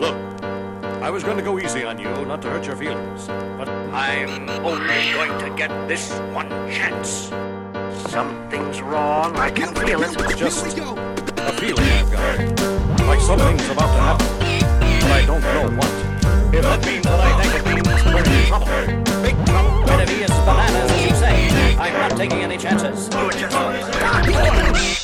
Look, I was going to go easy on you, not to hurt your feelings, but I'm only going to get this one chance. Something's wrong, I can feel it. It's just a feeling I've got. Like something's about to happen, but I don't know what. If that means what I think it means, we're in trouble. Big trouble. And if he is bananas, as you say, I'm not taking any chances. Oh, just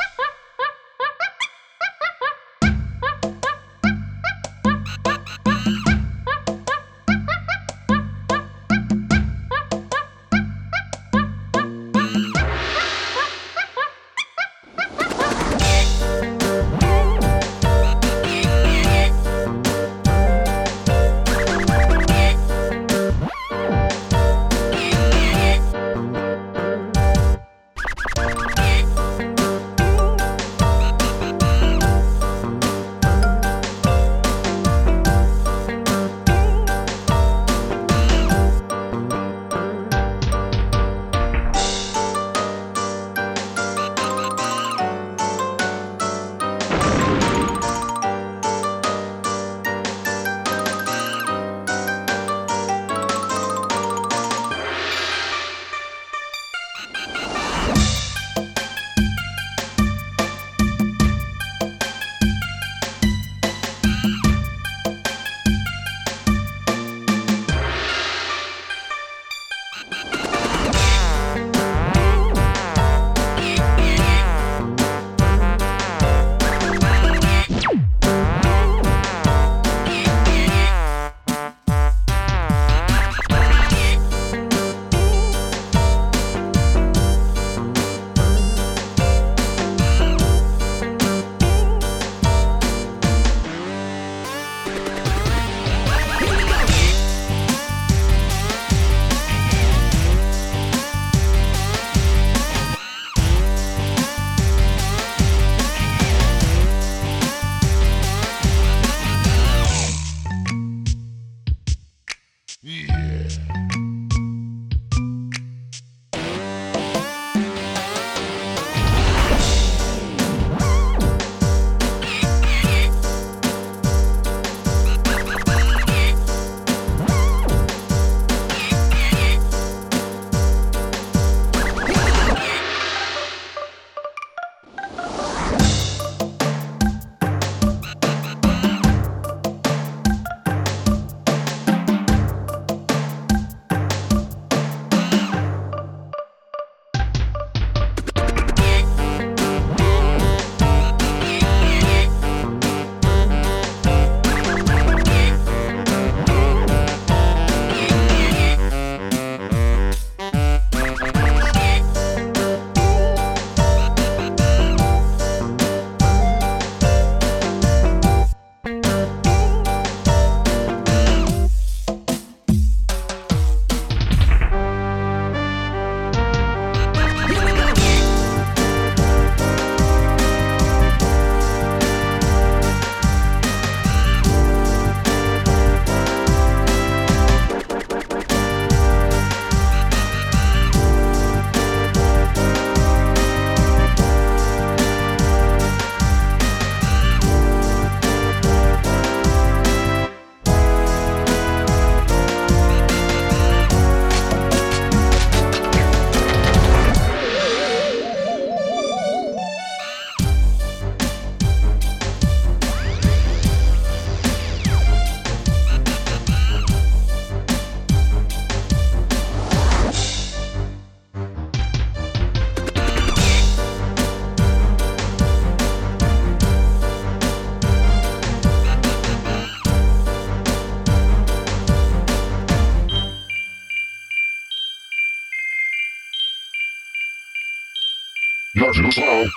Jorge no Sol.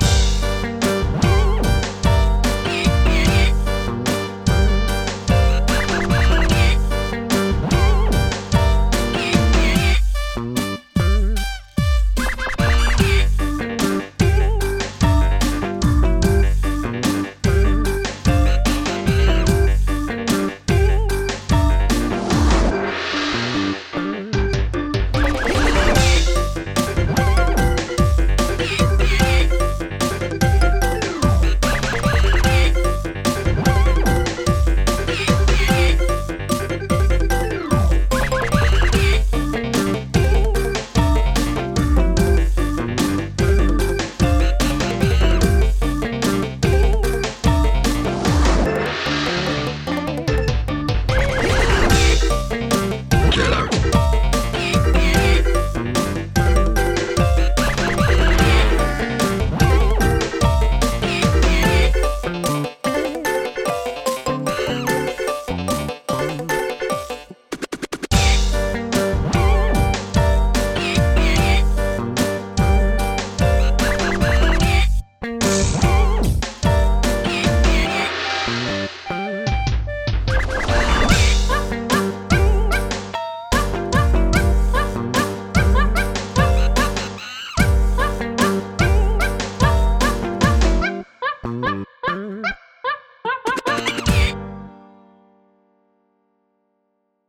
Bye.